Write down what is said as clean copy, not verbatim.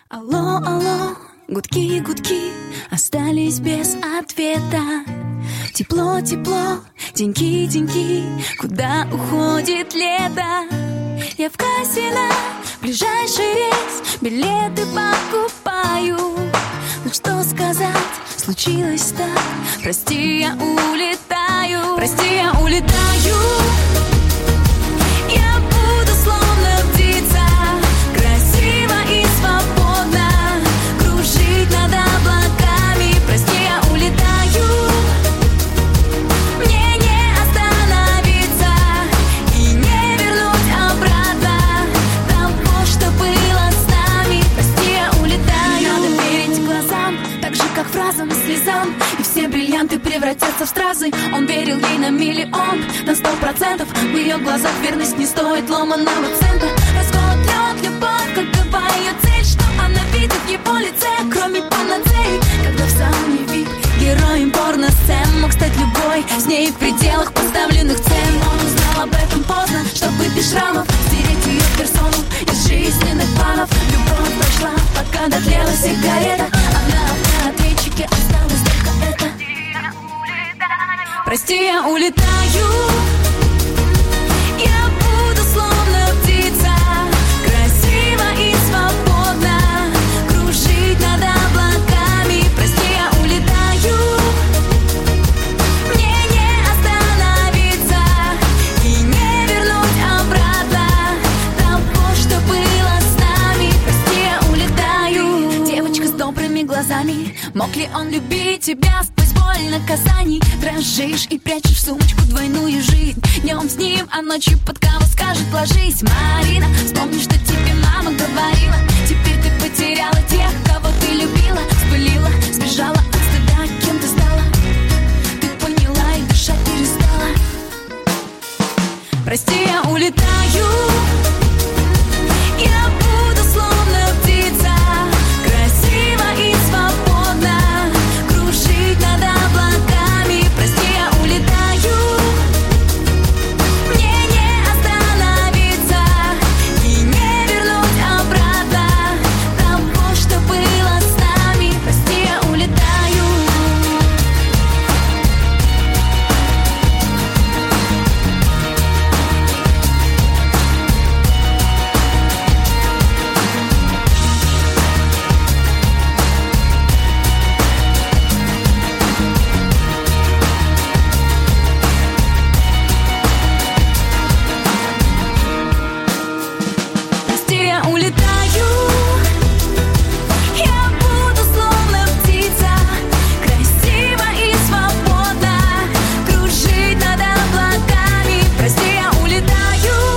Алло, алло, гудки, гудки остались без ответа. Тепло, тепло, деньки, деньги, куда уходит лето? Я в кассе на ближайший рейс билеты покупаю. Ну что сказать, случилось так. Прости, я улетаю. Прости, я улетаю. Я буду словно птица, красиво и свободно кружить над облаками. Прости, я улетаю. Мне не остановиться и не вернуть обратно того, что было с нами. Прости, я улетаю. Не надо верить глазам, так же, как фразам и слезам. И все бриллианты превратятся в стразы. Он верил ей на миллион, на 100%. В ее глазах верность не стоит ломаного цента. Расколот лед, любовь, какова ее цель? Что она видит в его лице, кроме панацеи? Когда в сауне вип героем порно-сцен мог стать любой, с ней в пределах поставленных цен. Он узнал об этом поздно, чтобы без шрамов стереть ее персону из жизненных планов. Любовь прошла, пока дотлела сигарета, а на автоответчике осталось только это. Прости, я улетаю. Я буду словно птица, красиво и свободно кружить над облаками. Прости, я улетаю. Мне не остановиться и не вернуть обратно того, что было с нами. Прости, я улетаю. Девочка с добрыми глазами, мог ли он любить тебя? Боль наказаний, дрожишь и прячешь в сумочку двойную жизнь. Днем с ним, а ночью под кого скажет ложись. Марина, вспомни, что тебе мама говорила. Теперь ты потеряла